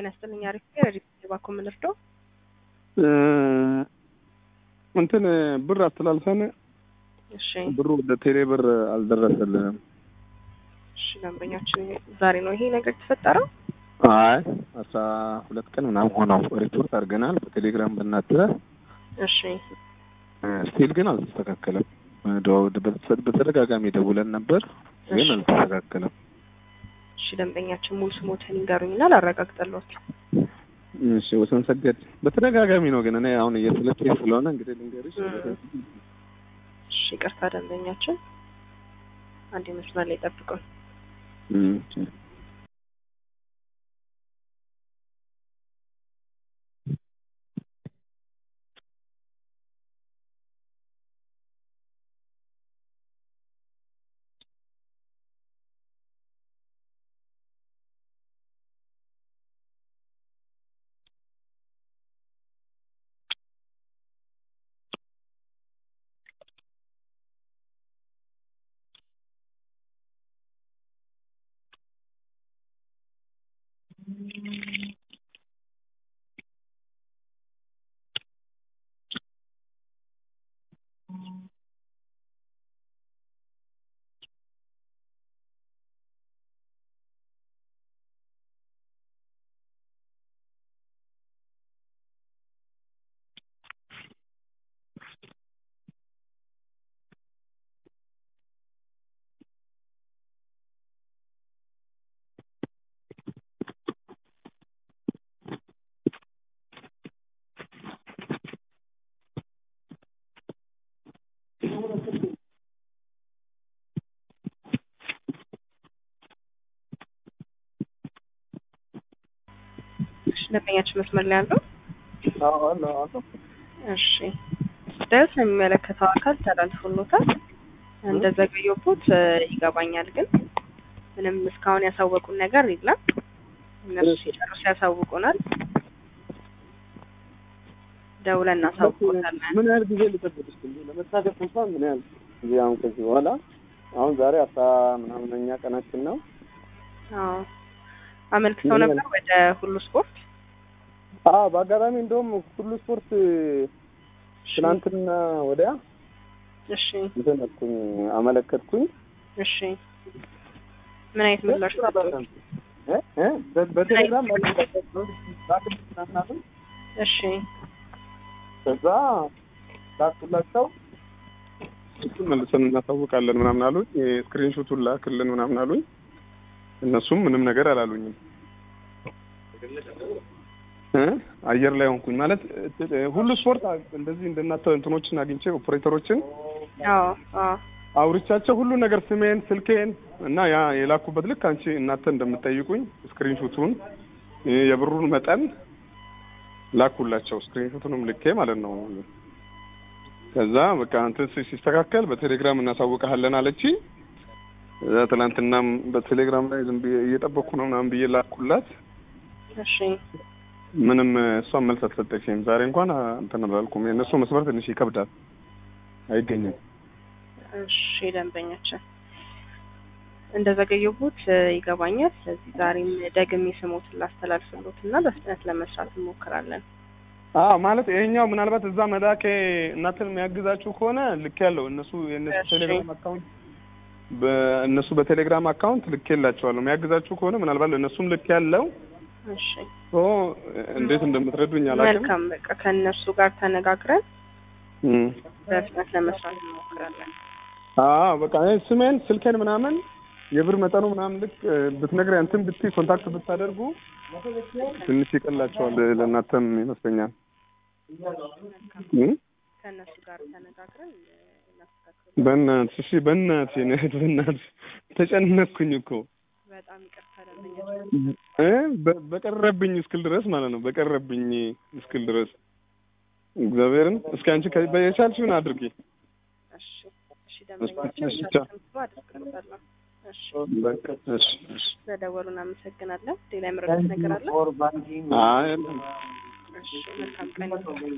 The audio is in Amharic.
ጤና ይስጥልኝ። አሪፍ ነው። ባኮ ምን ልርዳው? እንትን ብር አስተላልፈን እሺ ብሩ ወደ ቴሌ ብር አልደረሰልንም። እሺ ደንበኛችን ዛሬ ነው ይሄ ነገር የተፈጠረው? አይ 12 ቀን ምናምን ሆነው ሪፖርት አድርገናል በቴሌግራም በእናትህ። እሺ ስቲል ግን አልተስተካከለም። በተደጋጋሚ ደውለን ነበር ግን አልተስተካከለም። እሺ ደንበኛችን ሙሉ ስሞትን ይንገሩኝና ላረጋግጥልዎት። እሺ ወሰን ሰገድ በተደጋጋሚ ነው ግን እኔ አሁን እየተለቀየ ስለሆነ እንግዲህ ልንገርሽ። እሺ ይቅርታ ደንበኛችን አንድ መስመር ላይ ጠብቁን። እሺ ደንበኛችን መስመር ላይ አለው? አዎ። እሺ ደስ የሚመለከተው አካል ተላልፎሎታል። እንደዘገየሁት ይገባኛል፣ ግን ምንም እስካሁን ያሳወቁን ነገር የለም። እነሱ ሲጨርሱ ያሳውቁናል። ደውለን እናሳውቁታለን። ምን ያህል ጊዜ ልጠብቅሽ ለመታገስ እንኳን ምን ያህል ጊዜ? አሁን ከዚህ በኋላ አሁን ዛሬ 10 ምናምንኛ ቀናችን ነው። አዎ አመልክተው ነበር ወደ ሁሉ ስፖርት። በአጋጣሚ እንደውም ሁሉ ስፖርት ትናንትና ወዲያ እሺ እንትን አመለከትኩኝ። እሺ ምን አይነት ምላሽ ሰጠው? በቴሌግራም እሺ ከዛ ላኩላቸው እሱን መልሰን እናሳውቃለን ምናምን አሉኝ። ስክሪንሾቱን ላክልን ምናምን አሉኝ። እነሱም ምንም ነገር አላሉኝም። አየር ላይ ሆንኩኝ ማለት ሁሉ ስፖርት እንደዚህ እንደናንተ እንትኖችን አግኝቼ ኦፕሬተሮችን አውርቻቸው ሁሉ ነገር ስሜን፣ ስልኬን እና ያ የላኩበት ልክ አንቺ እናንተ እንደምትጠይቁኝ ስክሪንሾቱን የብሩን መጠን ላኩላቸው። ስክሪንሾቱንም ልኬ ማለት ነው። ከዛ በቃ እንትን ሲስተካከል በቴሌግራም እናሳውቃለን አለች። ትናንትናም በቴሌግራም ላይ ዝም ብዬ እየጠበቅኩ ነው ምናምን ብዬ ላኩላት። እሺ ምንም እሷም መልስ አልሰጠችኝም። ዛሬ እንኳን እንትን አላልኩም። የእነሱ መስመር ትንሽ ይከብዳል፣ አይገኝም። እሺ ደንበኛችን እንደዘገየሁት ይገባኛል። ስለዚህ ዛሬም ደግሜ ስሞትን ላስተላልፍሎትና በፍጥነት ለመስራት እንሞክራለን። ማለት ይሄኛው ምናልባት እዛ መላኬ እናንተን የሚያግዛችሁ ከሆነ ልክ ያለው እነሱ የነሱ ቴሌግራም አካውንት በእነሱ በቴሌግራም አካውንት ልኬላቸዋለሁ። የሚያግዛችሁ ከሆነ ምናልባት ለእነሱም ልክ ያለው። እሺ እንዴት እንደምትረዱኝ አላውቅም። መልካም በቃ ከእነሱ ጋር ተነጋግረን በፍጥነት ለመስራት እንሞክራለን። በቃ ስሜን፣ ስልኬን ምናምን የብር መጠኑ ምናምን ልክ ብትነግረኝ እንትን ብትይ ኮንታክት ብታደርጉ ትንሽ ይቀላቸዋል ለእናንተም ይመስለኛል። ከእነሱ ጋር ተነጋግረን በእናትሽ በእናትሽ ተጨነቅኩኝ እኮ በጣም ይቅርታ ደንበኛችን በቀረብኝ እስክል ድረስ ማለት ነው። በቀረብኝ እስክል ድረስ እግዚአብሔርን እስኪ አንቺ የቻልሽውን አድርጊ። እሺ ደንበኛችን በቃ እሺ ስለደወሉ እናመሰግናለን። ሌላ የምረዳት ነገር አለ? አይ እሺ መልካም ቀን።